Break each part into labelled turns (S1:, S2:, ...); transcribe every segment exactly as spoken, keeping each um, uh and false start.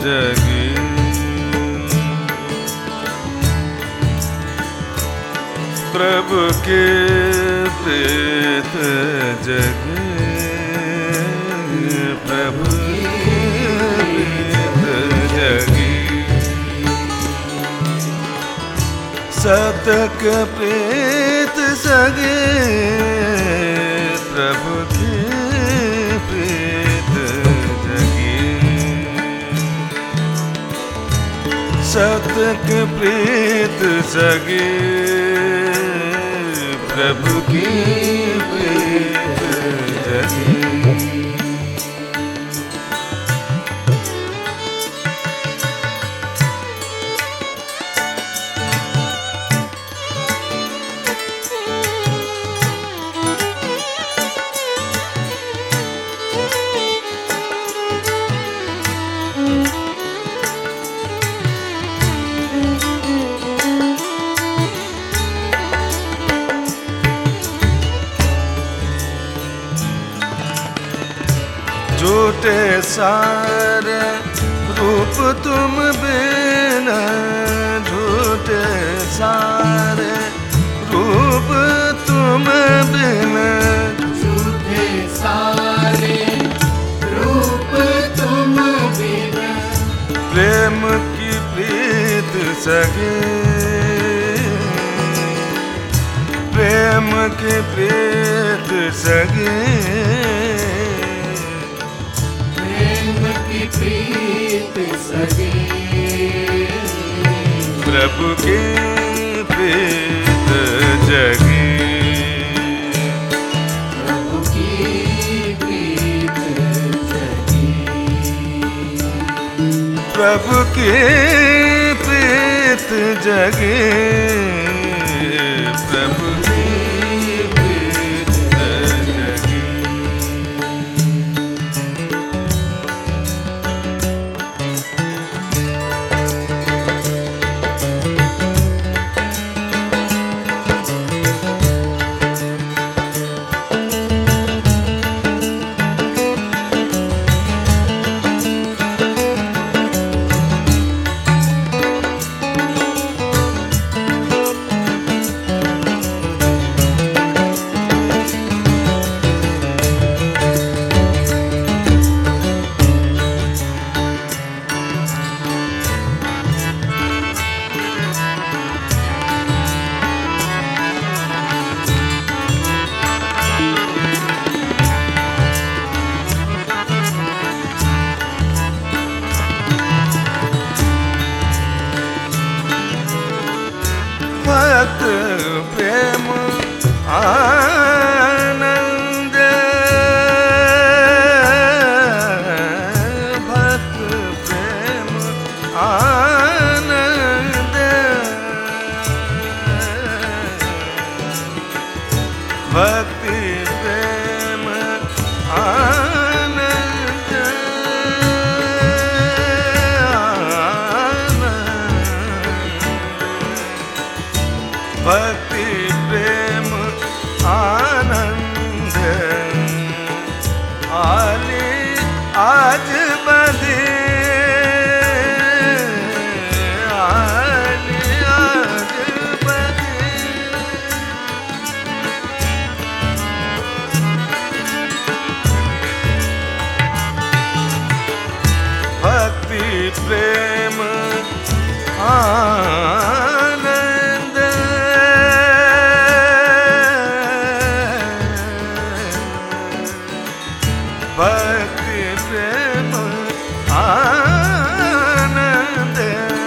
S1: जगी। प्रभु के प्रीत जगी, प्रभु की प्रीत जगी। सतक प्रीत जगी, प्रभु की प्रीत जगी। सतक प्रीत जगी, प्रभु की प्रीत जगी। झूठे सारे रूप तुम बिना, झूठे सारे रूप तुम बिना,
S2: झूठे सारे रूप तुम बिना।
S1: प्रेम की प्रीत सगे, प्रेम की प्रीत सगे,
S2: प्रीत सगे।
S1: प्रभु की प्रीत जगी,
S2: प्रभु की प्रीत जगी।
S1: प्रभु की प्रीत जगी, प्रभु की प्रीत जगी। भक्त प्रेम आनंद, भक्त प्रेम आनंद, भक्ति प्रेम आनंद, भक्ति प्रेम आनंद। आली आज बंधे, आली आज बंधे, भक्ति प्रेम आनंद। भक्ति प्रेम आनंद,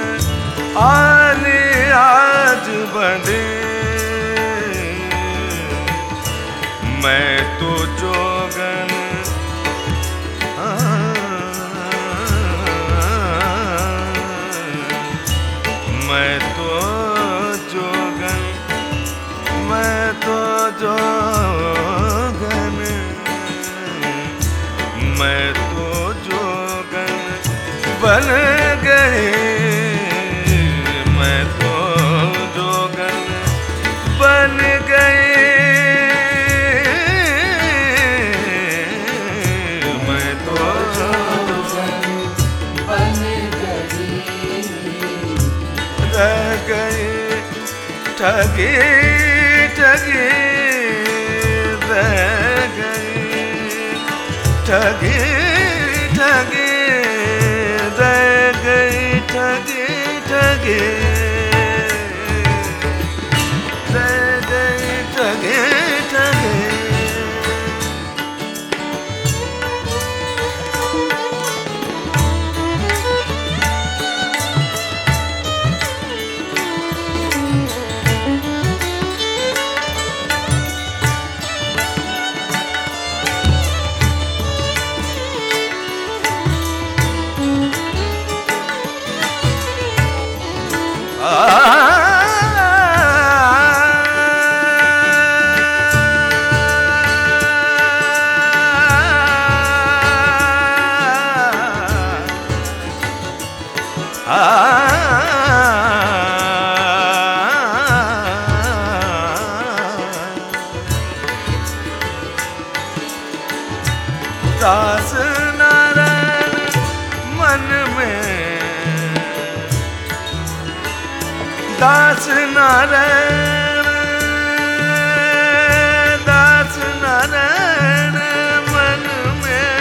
S1: आली आज बंधे। मैं तो जोगन, मैं तो जोगन, मैं तो जोगन, मैं तो जोगन बन गए, मैं तो जोगन बन गए, मैं तो
S2: जोगन बन
S1: गई ठगी ठगी रह गई ठगी ठगी रह गई ठगी ठगी रह गई ठगी ठगी दास नारायण मन में दास नारायण दास नारायण मन में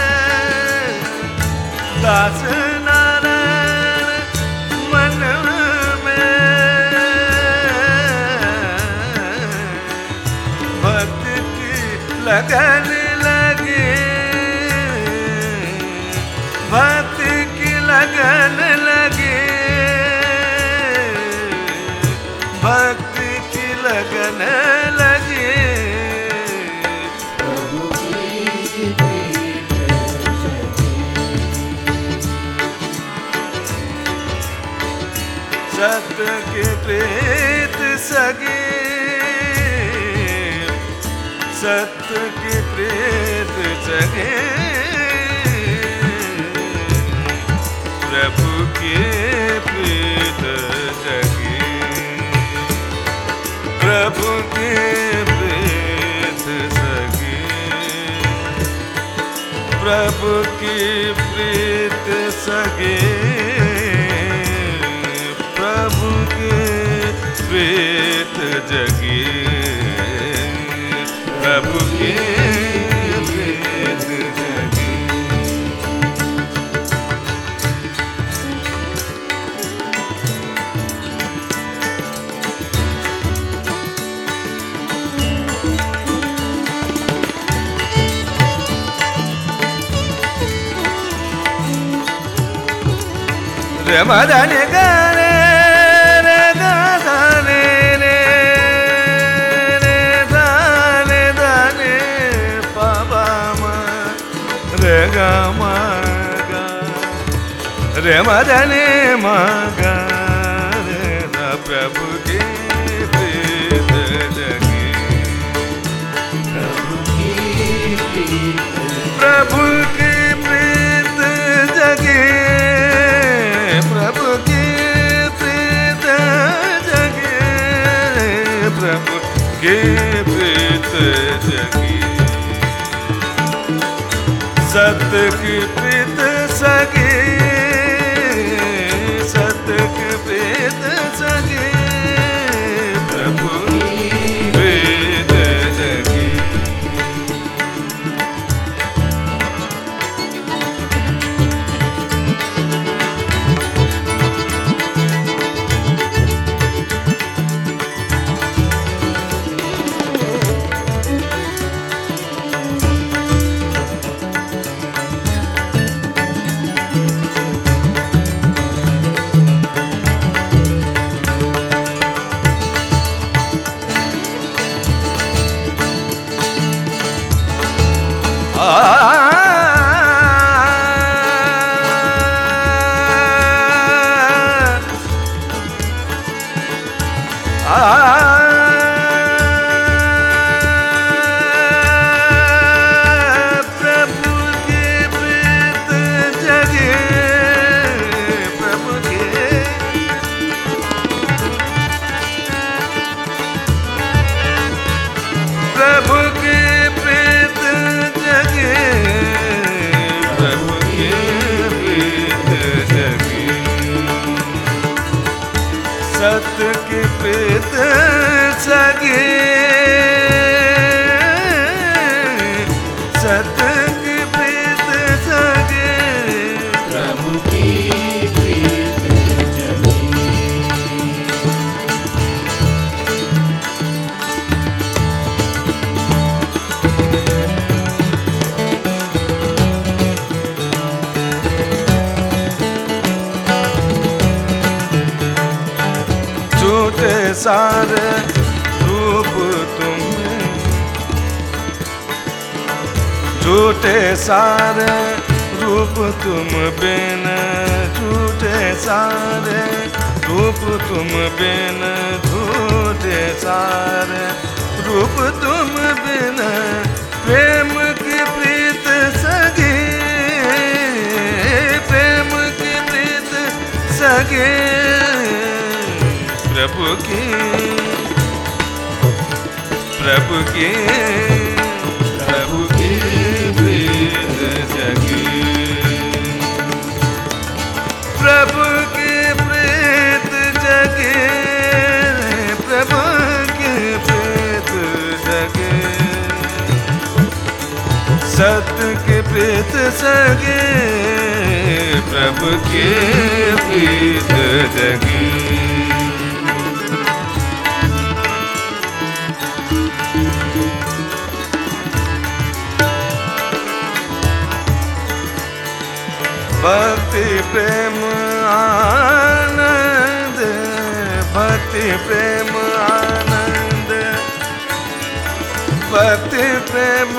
S1: दास नारायण मन में भक्त की लगन लगी भक्त की लगन लगी भक्त की लगन लगी
S2: प्रभु की प्रीत
S1: सत्य की प्रीत सगी सत्य की प्रीत जगे प्रभु की प्रीत जगी प्रभु की प्रीत जगी प्रभु की प्रीत सगी प्रभु की प्रीत जगी प्रभु की प्रीत जगी रे मदने गाने रे गाने रे रे दाने दाने पापा मा रे गा मा गा रे मदने मा गा रे दा प्रभु की प्रीत जगी
S2: प्रभु की प्रीत
S1: प्रभु की प्रीत जगी प्रभु की प्रीत जगी प्रभु की प्रीत जगी सत्य की प्रीत सगी सत्य की प्रीत सगी प्रभु की प्रीत जगी सार रूप तुम, झूठे सारे रूप तुम बिन, झूठे सारे रूप तुम बिन, झूठे सारे रूप तुम बिन, प्रेम की प्रीत सगे, प्रेम की प्रीत सगे, प्रभु की प्रभु की प्रभु की प्रीत जगी, प्रभु की प्रीत जगे, प्रभु की प्रीत जगे, सत्य की प्रीत सगे, प्रभु की प्रीत जगी। भक्ति प्रेम आनंद, भक्ति प्रेम आनंद, भक्ति प्रेम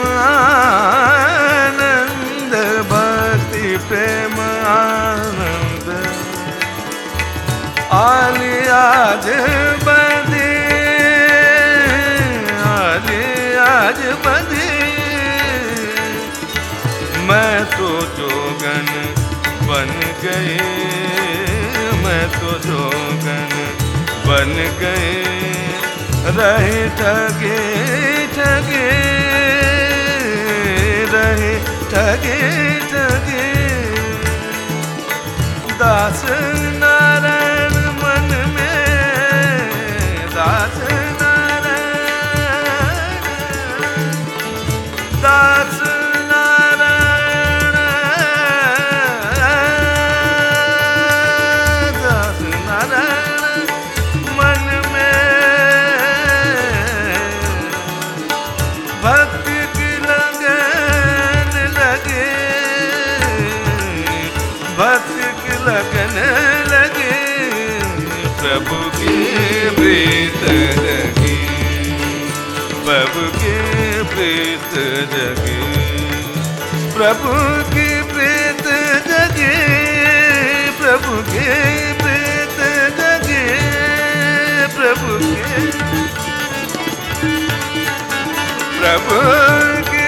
S1: आनंद, भक्ति प्रेम आनंद, आली आज बंदी, आली आज बंदी, मैं तो जोगन बन गए, मैं तो जोगन बन गए, रहे ठगे ठगे, रहे ठगे ठगे, दास नारायण मन में, दास नारायण, दास लगन लगे, प्रभु की प्रीत जगी, प्रभु की प्रीत जगी, प्रभु की प्रीत जगी, प्रभु की प्रीत जगी, प्रभु की प्रभु की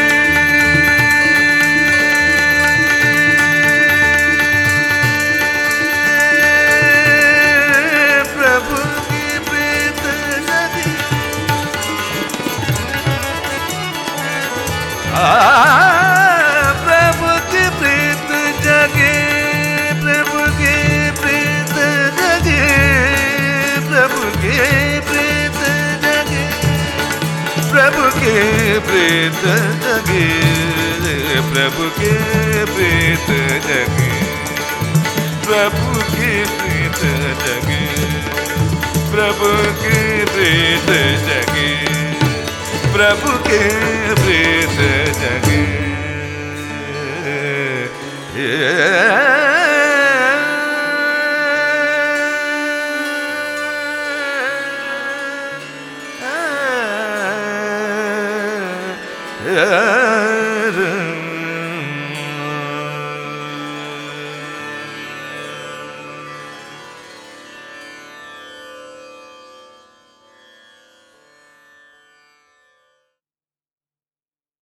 S1: प्रभु की प्रीत जगे, प्रभु की प्रीत जगे, प्रभु की प्रीत जगे, प्रभु की प्रीत जगे, प्रभु की प्रीत जगे, प्रभु की प्रीत जगे, प्रभु की प्रीत जगे, प्रभु के प्रीत जगे।